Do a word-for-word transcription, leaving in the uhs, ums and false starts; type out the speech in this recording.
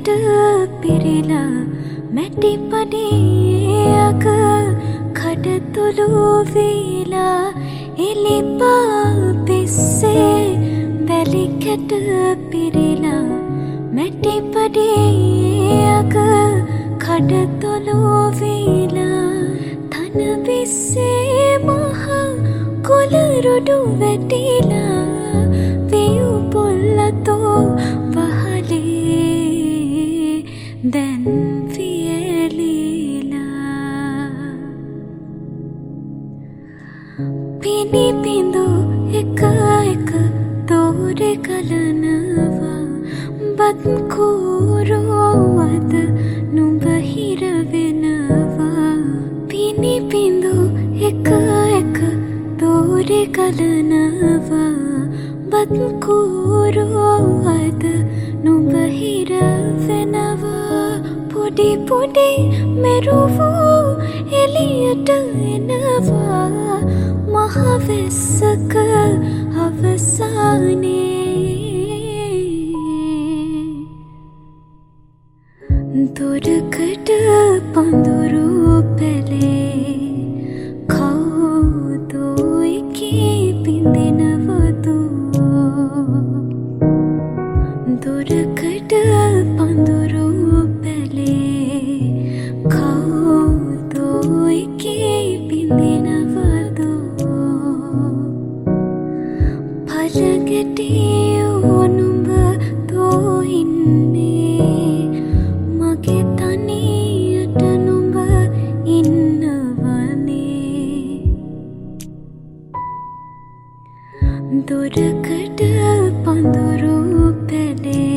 කට පිරිලා මැටි පඩියක කඩතුළු වීලා එලිපා පිස්සේ වැලි කට පිරිලා මැටි පඩියක කඩතුළු වීලා තන විස්සේ මහා කොළරොඩු වැටිලා වියු පොල්ලතෝ වහලේ දැන් වියලීලා පිනි පිඳු එක එක තෝරෙ කලනවා බත් කූරුවද නුඹ හිර වෙනවා පිනි පිඳු එක එක තෝරෙ කලනවා බත් කූරුවද නුඹ හිර වෙනවා පොඩි පොඩි මෙරුවෝ එලියට එනවා මහවැස්සක අවසානේ දොරකට පඳුරු පැලේ කවුදෝ එකේ පිඳිනවදු දොරකට පඳුරු පැලේ කවුදෝ එකේ පිඳිනවදු පළගෙඩියෝ නුඹ තෝ ඉන්නේ මගේ තනියට නුඹ ඉන්නවනේ දොරකට පඳුරු පැලේ